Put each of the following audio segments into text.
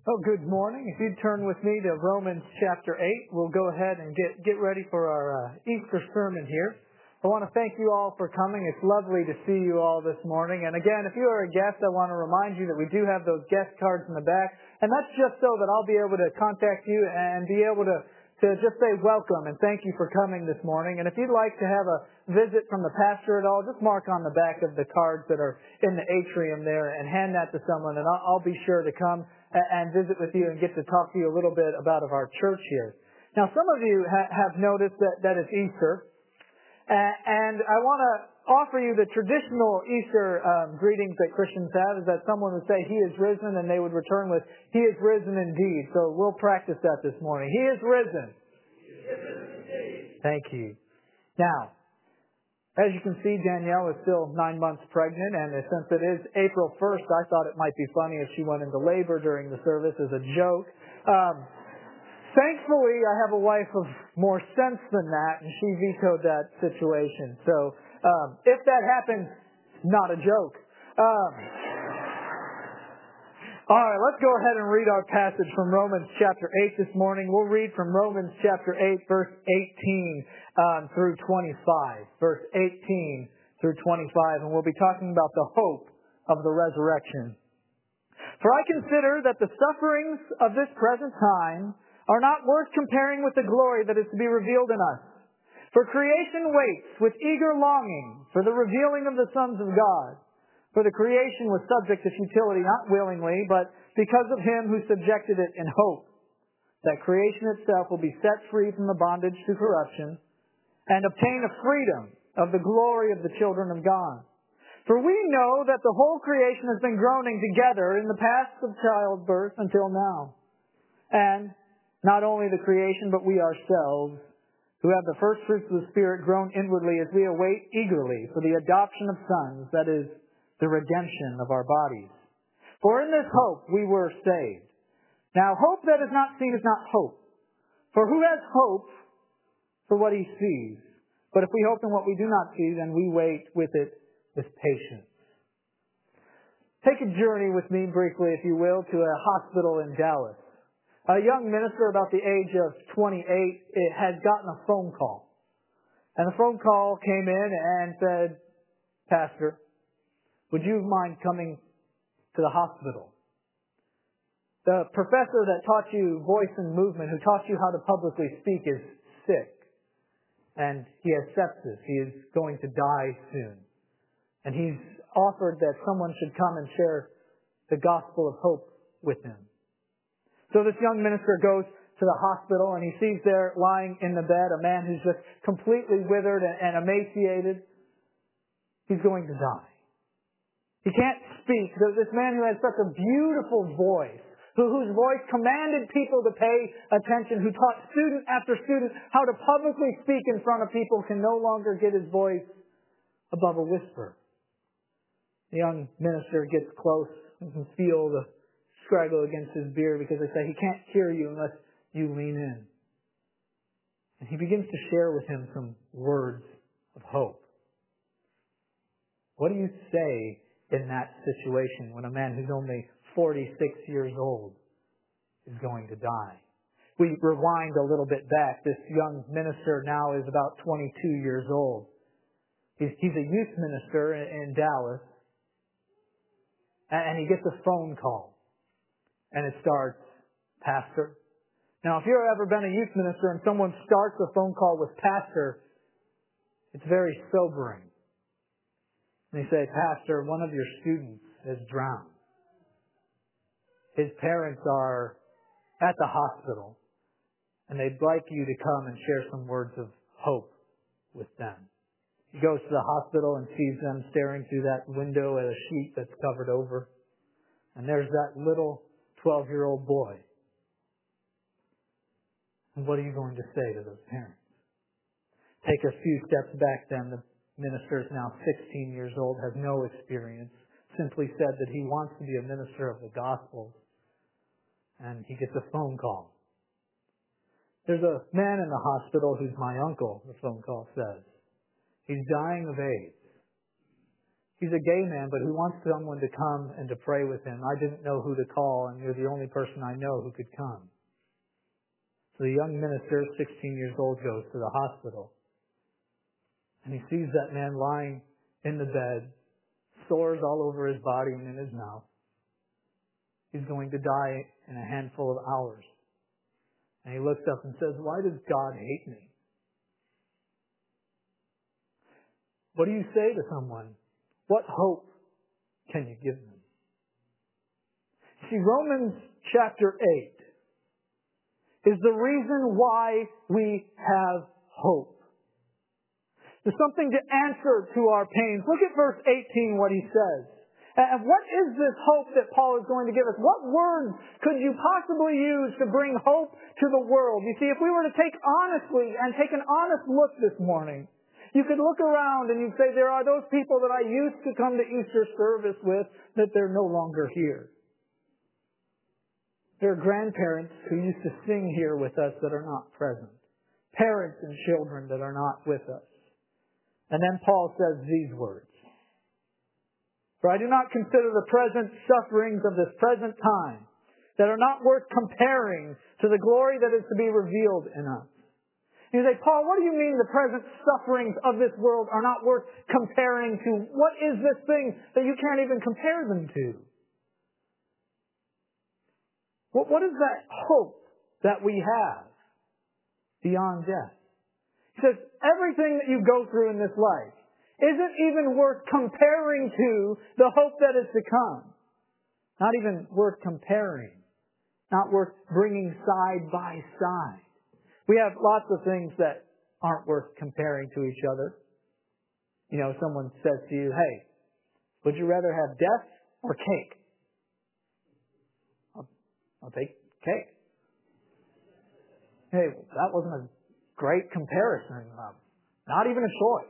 Oh, good morning. If you'd turn with me to Romans chapter 8, we'll go ahead and get ready for our Easter sermon here. I want to thank you all for coming. It's lovely to see you all this morning. And again, if you are a guest, I want to remind you that we do have those guest cards in the back. And that's just so that I'll be able to contact you and be able to just say welcome and thank you for coming this morning. And if you'd like to have a visit from the pastor at all, just mark on the back of the cards that are in the atrium there and hand that to someone, and I'll be sure to come and visit with you and get to talk to you a little bit about our church here. Now, some of you have noticed that it's Easter, and I want to offer you the traditional Easter greetings that Christians have, is that someone would say, "He is risen," and they would return with, "He is risen indeed." So we'll practice that this morning. He is risen. He is risen indeed. Thank you. Now, as you can see, Danielle is still 9 months pregnant, and since it is April 1st, I thought it might be funny if she went into labor during the service as a joke. Thankfully, I have a wife of more sense than that, and she vetoed that situation. So, if that happens, not a joke. All right, let's go ahead and read our passage from Romans chapter 8 this morning. We'll read from Romans chapter 8, verse 18 through 25. Verse 18 through 25, and we'll be talking about the hope of the resurrection. "For I consider that the sufferings of this present time are not worth comparing with the glory that is to be revealed in us. For creation waits with eager longing for the revealing of the sons of God. For the creation was subject to futility, not willingly, but because of Him who subjected it in hope, that creation itself will be set free from the bondage to corruption and obtain a freedom of the glory of the children of God. For we know that the whole creation has been groaning together in the paths of childbirth until now. And not only the creation, but we ourselves, who have the first fruits of the Spirit, groan inwardly as we await eagerly for the adoption of sons, that is, the redemption of our bodies. For in this hope we were saved. Now hope that is not seen is not hope. For who has hope for what he sees? But if we hope in what we do not see, then we wait with it with patience." Take a journey with me briefly, if you will, to a hospital in Dallas. A young minister about the age of 28 had gotten a phone call. And the phone call came in and said, "Pastor, would you mind coming to the hospital? The professor that taught you voice and movement, who taught you how to publicly speak, is sick. And he has sepsis. He is going to die soon. And he's offered that someone should come and share the gospel of hope with him." So this young minister goes to the hospital, and he sees there lying in the bed a man who's just completely withered and emaciated. He's going to die. He can't speak. This man who has such a beautiful voice, whose voice commanded people to pay attention, who taught student after student how to publicly speak in front of people, can no longer get his voice above a whisper. The young minister gets close and can feel the scraggle against his beard, because they say, "He can't hear you unless you lean in." And he begins to share with him some words of hope. What do you say in that situation when a man who's only 46 years old is going to die? We rewind a little bit back. This young minister now is about 22 years old. He's a youth minister in Dallas. And he gets a phone call. And it starts, "Pastor." Now, if you've ever been a youth minister and someone starts a phone call with "Pastor," it's very sobering. And they say, "Pastor, one of your students has drowned. His parents are at the hospital, and they'd like you to come and share some words of hope with them." He goes to the hospital and sees them staring through that window at a sheet that's covered over. And there's that little 12-year-old boy. And what are you going to say to those parents? Take a few steps back then. The minister is now 16 years old, has no experience, simply said that he wants to be a minister of the gospel. And he gets a phone call. "There's a man in the hospital who's my uncle," the phone call says. "He's dying of AIDS. He's a gay man, but he wants someone to come and to pray with him. I didn't know who to call, and you're the only person I know who could come. So the young minister, 16 years old, goes to the hospital. And he sees that man lying in the bed, sores all over his body and in his mouth. He's going to die in a handful of hours. And he looks up and says, "Why does God hate me?" What do you say to someone? What hope can you give them? See, Romans chapter 8 is the reason why we have hope. There's something to answer to our pains. Look at verse 18, what he says. And what is this hope that Paul is going to give us? What words could you possibly use to bring hope to the world? You see, if we were to take an honest look this morning, you could look around and you'd say, there are those people that I used to come to Easter service with, that they're no longer here. There are grandparents who used to sing here with us that are not present. Parents and children that are not with us. And then Paul says these words. For I do not consider the present sufferings of this present time that are not worth comparing to the glory that is to be revealed in us. You say, Paul, what do you mean the present sufferings of this world are not worth comparing to? What is this thing that you can't even compare them to? What is that hope that we have beyond death? He says, everything that you go through in this life isn't even worth comparing to the hope that is to come. Not even worth comparing. Not worth bringing side by side. We have lots of things that aren't worth comparing to each other. You know, someone says to you, hey, would you rather have death or cake? I'll take cake. Hey, that wasn't a great comparison. Not even a choice.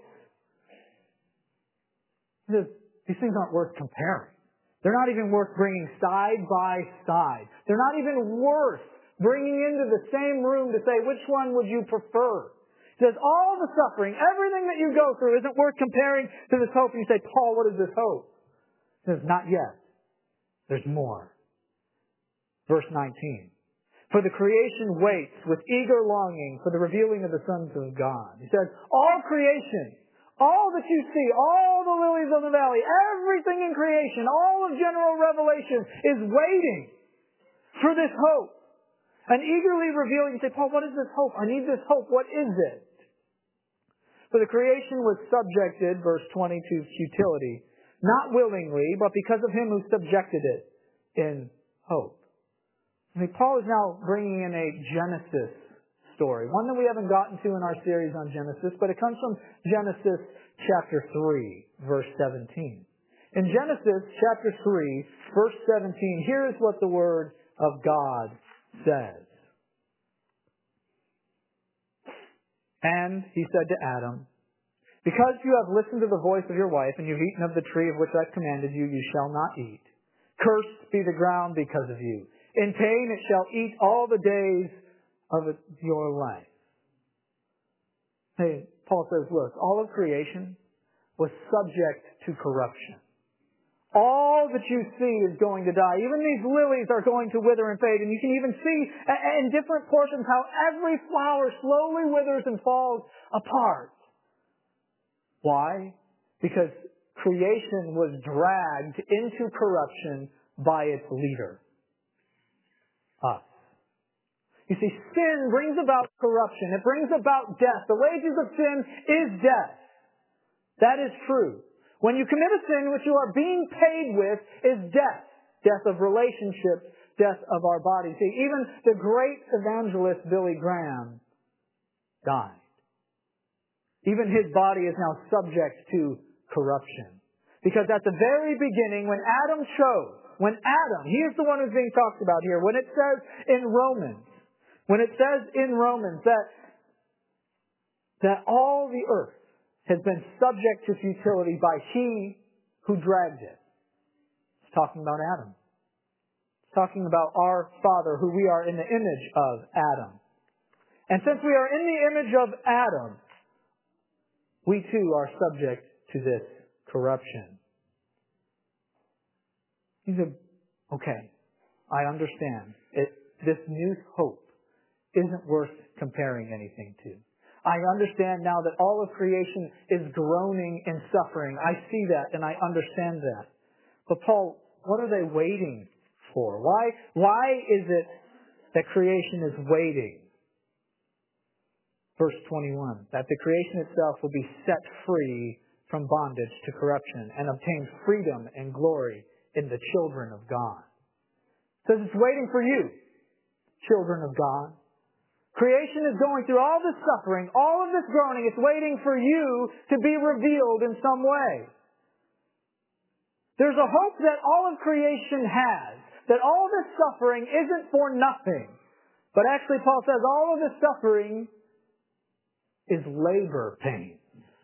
He says, these things aren't worth comparing. They're not even worth bringing side by side. They're not even worth bringing into the same room to say, which one would you prefer? He says, all the suffering, everything that you go through isn't worth comparing to this hope. And you say, Paul, what is this hope? He says, not yet. There's more. Verse 19. For the creation waits with eager longing for the revealing of the sons of God. He says, all creation, all that you see, all the lilies of the valley, everything in creation, all of general revelation is waiting for this hope. And eagerly revealing, you say, Paul, what is this hope? I need this hope. What is it? For the creation was subjected, verse 20, to futility, not willingly, but because of him who subjected it in hope. I mean, Paul is now bringing in a Genesis story, one that we haven't gotten to in our series on Genesis, but it comes from Genesis chapter 3, verse 17. In Genesis chapter 3, verse 17, here is what the Word of God says. And he said to Adam, because you have listened to the voice of your wife, and you've eaten of the tree of which I've commanded you, you shall not eat. Cursed be the ground because of you. In pain it shall eat all the days of your life. Hey, Paul says, look, all of creation was subject to corruption. All that you see is going to die. Even these lilies are going to wither and fade. And you can even see in different portions how every flower slowly withers and falls apart. Why? Because creation was dragged into corruption by its leader, us. You see, sin brings about corruption. It brings about death. The wages of sin is death. That is true. When you commit a sin, which you are being paid with is death. Death of relationships, death of our bodies. See, even the great evangelist Billy Graham died. Even his body is now subject to corruption. Because at the very beginning, when Adam chose, he is the one who's being talked about here, when it says in Romans that all the earth has been subject to futility by he who dragged it. It's talking about Adam. It's talking about our Father, who we are in the image of Adam. And since we are in the image of Adam, we too are subject to this corruption. He said, okay, I understand. This new hope isn't worth comparing anything to. I understand now that all of creation is groaning and suffering. I see that and I understand that. But Paul, what are they waiting for? Why is it that creation is waiting? Verse 21, that the creation itself will be set free from bondage to corruption and obtain freedom and glory in the children of God. It says it's waiting for you, children of God. Creation is going through all this suffering, all of this groaning. It's waiting for you to be revealed in some way. There's a hope that all of creation has, that all this suffering isn't for nothing. But actually, Paul says all of this suffering is labor pains.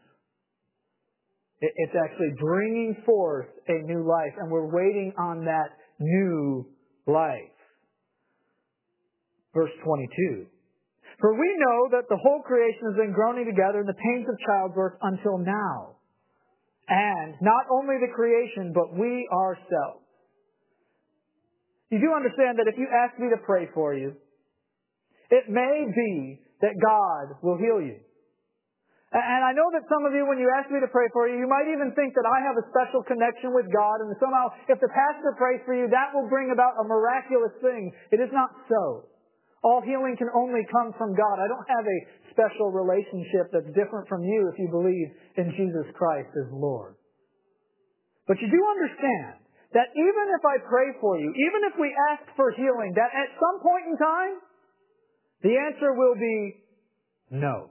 It's actually bringing forth a new life, and we're waiting on that new life. Verse 22. For we know that the whole creation has been groaning together in the pains of childbirth until now. And not only the creation, but we ourselves. You do understand that if you ask me to pray for you, it may be that God will heal you. And I know that some of you, when you ask me to pray for you, you might even think that I have a special connection with God, and somehow if the pastor prays for you, that will bring about a miraculous thing. It is not so. All healing can only come from God. I don't have a special relationship that's different from you if you believe in Jesus Christ as Lord. But you do understand that even if I pray for you, even if we ask for healing, that at some point in time, the answer will be no.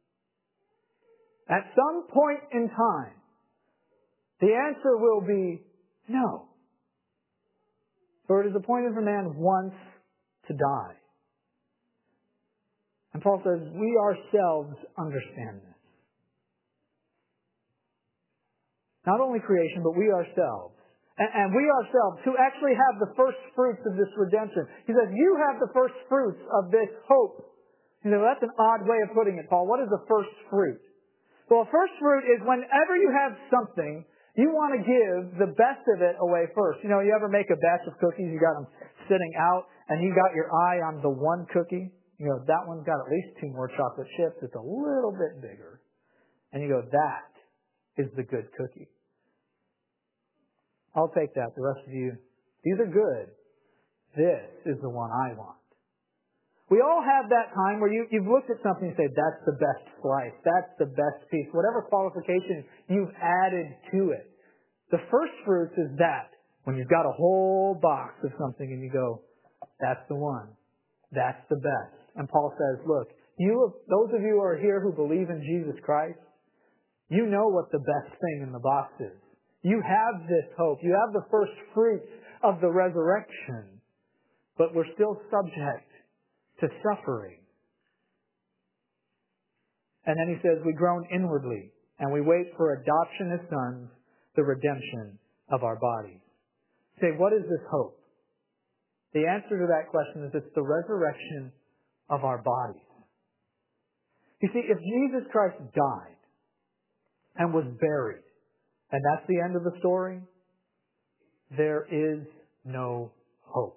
At some point in time, the answer will be no. For it is appointed for man once to die. And Paul says, we ourselves understand this. Not only creation, but we ourselves. And we ourselves, who actually have the first fruits of this redemption. He says, you have the first fruits of this hope. You know, that's an odd way of putting it, Paul. What is the first fruit? Well, first fruit is whenever you have something, you want to give the best of it away first. You know, you ever make a batch of cookies, you got them sitting out, and you got your eye on the one cookie. You know, that one's got at least 2 more chocolate chips. It's a little bit bigger. And you go, that is the good cookie. I'll take that. The rest of you, these are good. This is the one I want. We all have that time where you've looked at something and say, that's the best slice. That's the best piece. Whatever qualification you've added to it. The first fruits is that. When you've got a whole box of something and you go, that's the one. That's the best. And Paul says, look, those of you who are here who believe in Jesus Christ, you know what the best thing in the box is. You have this hope. You have the first fruits of the resurrection. But we're still subject to suffering. And then he says, we groan inwardly, and we wait for adoption as sons, the redemption of our bodies. Say, what is this hope? The answer to that question is it's the resurrection of our bodies. You see, if Jesus Christ died and was buried, and that's the end of the story, there is no hope.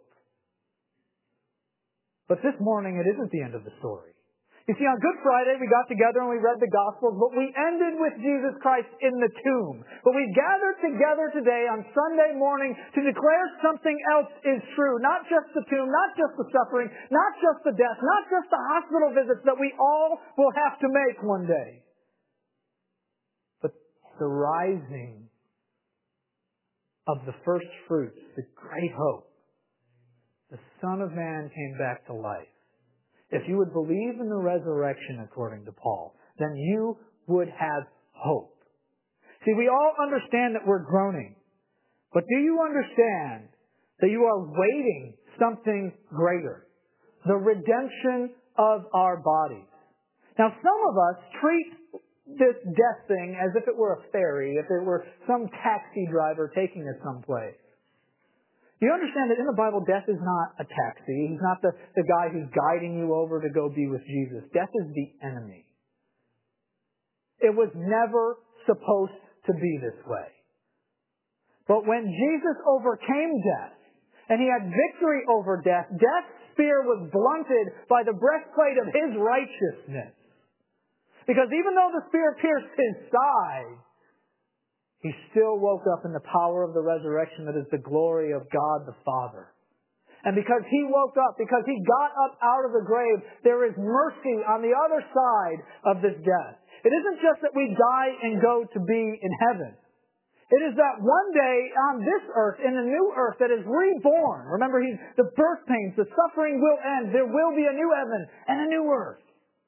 But this morning, it isn't the end of the story. You see, on Good Friday, we got together and we read the Gospels, but we ended with Jesus Christ in the tomb. But we gathered together today on Sunday morning to declare something else is true. Not just the tomb, not just the suffering, not just the death, not just the hospital visits that we all will have to make one day. But the rising of the first fruits, the great hope. The Son of Man came back to life. If you would believe in the resurrection, according to Paul, then you would have hope. See, we all understand that we're groaning. But do you understand that you are waiting something greater? The redemption of our bodies. Now, some of us treat this death thing as if it were a ferry, if it were some taxi driver taking us someplace. You understand that in the Bible, death is not a taxi. He's not the guy who's guiding you over to go be with Jesus. Death is the enemy. It was never supposed to be this way. But when Jesus overcame death, and He had victory over death, death's spear was blunted by the breastplate of His righteousness. Because even though the spear pierced His side, He still woke up in the power of the resurrection that is the glory of God the Father. And because He woke up, because He got up out of the grave, there is mercy on the other side of this death. It isn't just that we die and go to be in heaven. It is that one day on this earth, in a new earth that is reborn. Remember, the birth pains, the suffering will end. There will be a new heaven and a new earth.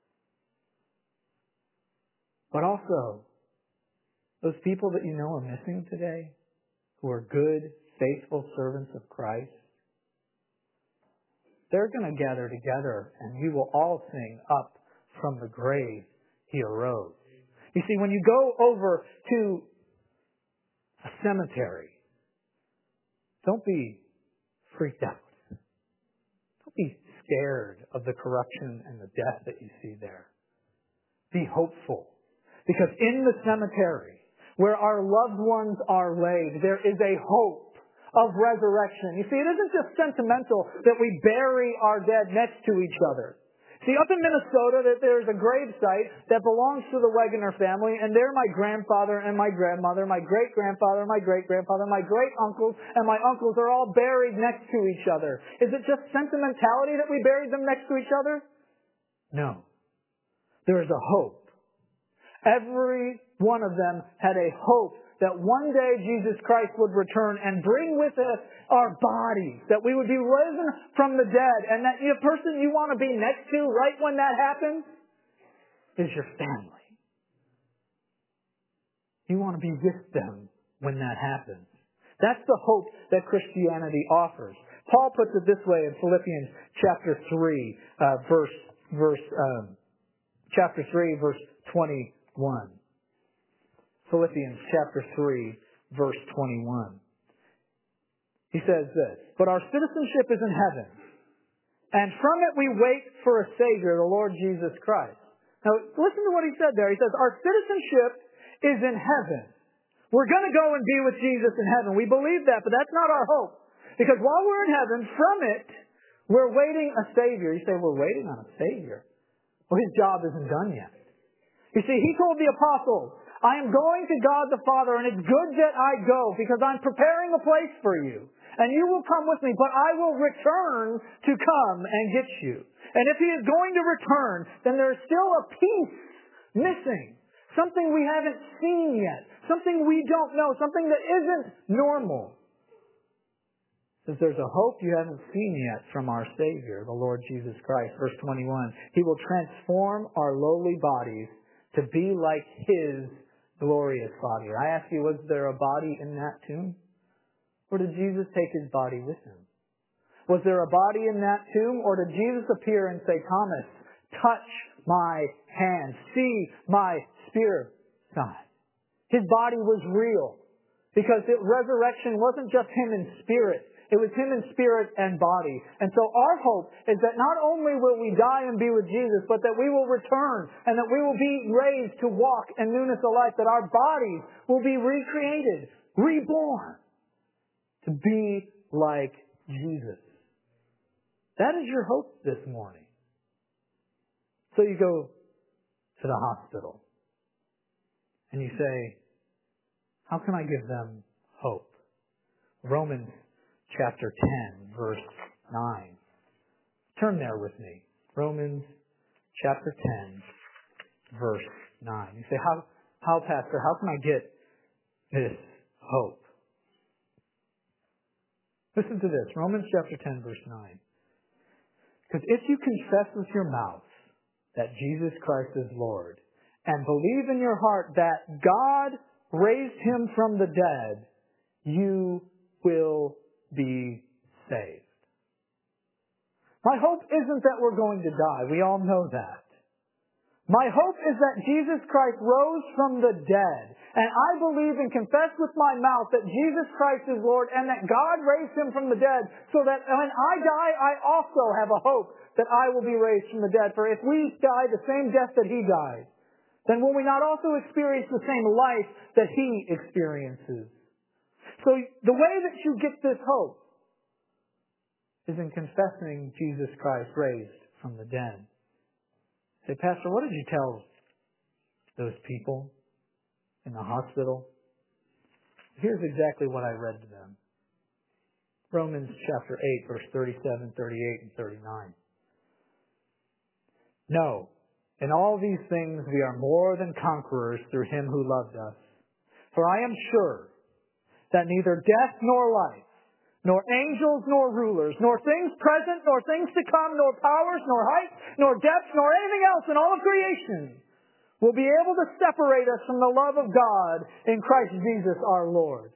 But also, those people that you know are missing today, who are good, faithful servants of Christ, they're going to gather together and we will all sing, "Up from the grave He arose." You see, when you go over to a cemetery, don't be freaked out. Don't be scared of the corruption and the death that you see there. Be hopeful. Because in the cemetery, where our loved ones are laid, there is a hope of resurrection. You see, it isn't just sentimental that we bury our dead next to each other. See, up in Minnesota, there's a grave site that belongs to the Wegener family, and there my grandfather and my grandmother, my great-grandfather, my great-grandfather, my great-uncles, and my uncles are all buried next to each other. Is it just sentimentality that we buried them next to each other? No. There is a hope. Every one of them had a hope that one day Jesus Christ would return and bring with us our bodies, that we would be risen from the dead, and that the person you want to be next to right when that happens is your family. You want to be with them when that happens. That's the hope that Christianity offers. Paul puts it this way in Philippians chapter 3, chapter 3, verse 21. Philippians chapter 3, verse 21. He says this, "But our citizenship is in heaven, and from it we wait for a Savior, the Lord Jesus Christ." Now, listen to what he said there. He says, our citizenship is in heaven. We're going to go and be with Jesus in heaven. We believe that, but that's not our hope. Because while we're in heaven, from it, we're waiting a Savior. You say, we're waiting on a Savior. Well, His job isn't done yet. You see, He told the apostles, I am going to God the Father, and it's good that I go, because I'm preparing a place for you. And you will come with me, but I will return to come and get you. And if He is going to return, then there's still a piece missing. Something we haven't seen yet. Something we don't know. Something that isn't normal. Since there's a hope you haven't seen yet from our Savior, the Lord Jesus Christ. Verse 21, He will transform our lowly bodies to be like His glorious body. I ask you, was there a body in that tomb? Or did Jesus take His body with Him? Was there a body in that tomb? Or did Jesus appear and say, Thomas, touch my hands. See my spear side. His body was real. Because resurrection wasn't just Him in spirit. It was Him in spirit and body. And so our hope is that not only will we die and be with Jesus, but that we will return and that we will be raised to walk in newness of life, that our bodies will be recreated, reborn, to be like Jesus. That is your hope this morning. So you go to the hospital and you say, how can I give them hope? Romans chapter 10, verse 9. Turn there with me. Romans chapter 10, verse 9. You say, how, Pastor, how can I get this hope? Listen to this. Romans chapter 10, verse 9. Because if you confess with your mouth that Jesus Christ is Lord, and believe in your heart that God raised Him from the dead, you will be saved. My hope isn't that we're going to die. We all know that. My hope is that Jesus Christ rose from the dead. And I believe and confess with my mouth that Jesus Christ is Lord and that God raised Him from the dead, so that when I die, I also have a hope that I will be raised from the dead. For if we die the same death that He died, then will we not also experience the same life that He experiences? So the way that you get this hope is in confessing Jesus Christ raised from the dead. Say, Pastor, what did you tell those people in the hospital? Here's exactly what I read to them. Romans chapter 8, verse 37, 38, and 39. No, in all these things we are more than conquerors through Him who loved us. For I am sure that neither death nor life, nor angels nor rulers, nor things present, nor things to come, nor powers, nor height, nor depth, nor anything else in all of creation will be able to separate us from the love of God in Christ Jesus our Lord.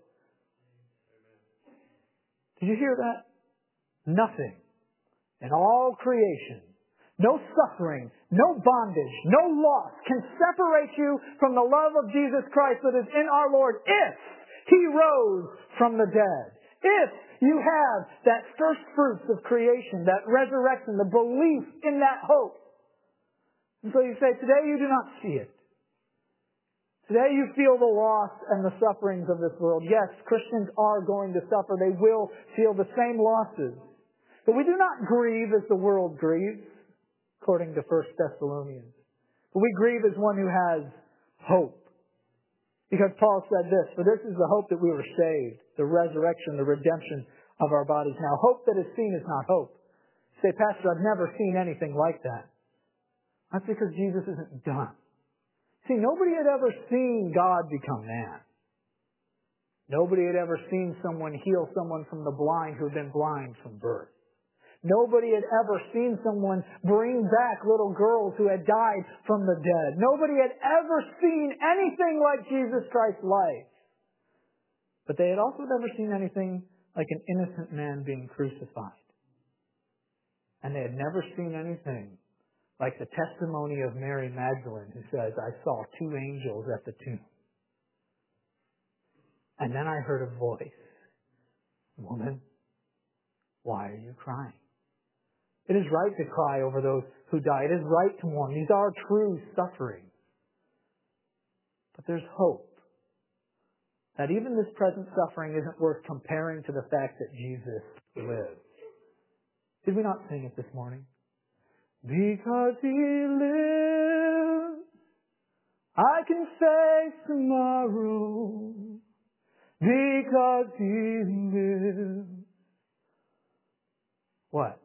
Did you hear that? Nothing in all creation, no suffering, no bondage, no loss can separate you from the love of Jesus Christ that is in our Lord if He rose from the dead. If you have that first fruits of creation, that resurrection, the belief in that hope. And so you say, today you do not see it. Today you feel the loss and the sufferings of this world. Yes, Christians are going to suffer. They will feel the same losses. But we do not grieve as the world grieves, according to 1 Thessalonians. But we grieve as one who has hope. Because Paul said this, for this is the hope that we were saved, the resurrection, the redemption of our bodies. Now, hope that is seen is not hope. You say, Pastor, I've never seen anything like that. That's because Jesus isn't done. See, nobody had ever seen God become man. Nobody had ever seen someone heal someone from the blind who had been blind from birth. Nobody had ever seen someone bring back little girls who had died from the dead. Nobody had ever seen anything like Jesus Christ's life. But they had also never seen anything like an innocent man being crucified. And they had never seen anything like the testimony of Mary Magdalene, who says, I saw 2 angels at the tomb. And then I heard a voice, woman, why are you crying? It is right to cry over those who die. It is right to mourn. These are true sufferings. But there's hope that even this present suffering isn't worth comparing to the fact that Jesus lives. Did we not sing it this morning? Because He lives, I can face tomorrow. Because He lives. What?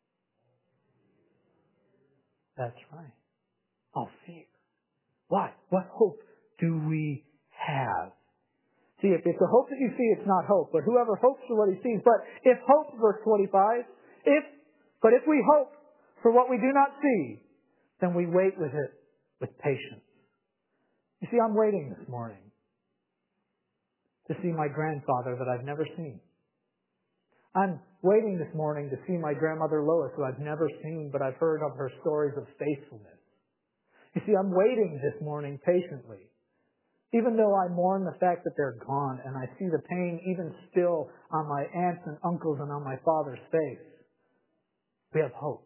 That's right. All fear. Why? What hope do we have? See, if it's a hope that you see, it's not hope. But whoever hopes for what he sees. But if hope, verse 25, if we hope for what we do not see, then we wait with it with patience. You see, I'm waiting this morning to see my grandfather that I've never seen. I'm waiting this morning to see my grandmother Lois, who I've never seen, but I've heard of her stories of faithfulness. You see, I'm waiting this morning patiently. Even though I mourn the fact that they're gone, and I see the pain even still on my aunts and uncles and on my father's face, we have hope.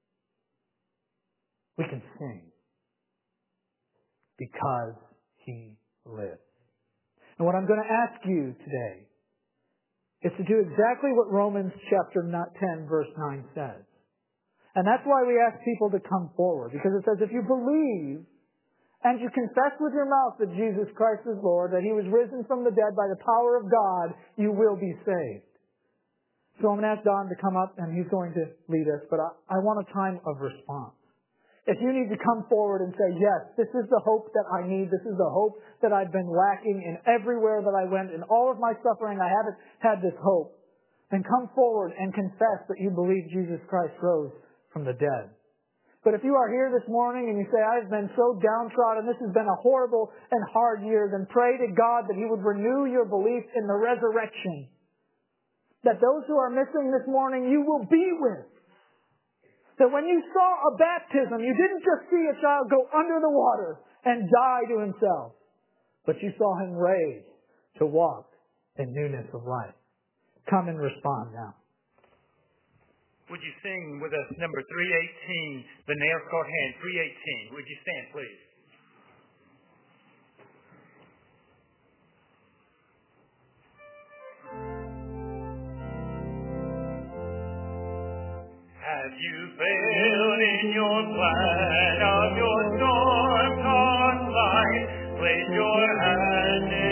We can sing because He lives. And what I'm going to ask you today is to do exactly what Romans chapter 10 verse 9 says. And that's why we ask people to come forward. Because it says if you believe and you confess with your mouth that Jesus Christ is Lord, that He was risen from the dead by the power of God, you will be saved. So I'm going to ask Don to come up and he's going to lead us. But I want a time of response. If you need to come forward and say, yes, this is the hope that I need. This is the hope that I've been lacking in everywhere that I went. In all of my suffering, I haven't had this hope. Then come forward and confess that you believe Jesus Christ rose from the dead. But if you are here this morning and you say, I've been so downtrodden, this has been a horrible and hard year, then pray to God that He would renew your belief in the resurrection. That those who are missing this morning, you will be with. That when you saw a baptism, you didn't just see a child go under the water and die to himself, but you saw him raised to walk in newness of life. Come and respond now. Would you sing with us number 318, The Nail-Scarred Hand, 318. Would you stand, please? You failed in your plan of your storm-tossed life. Place your hand in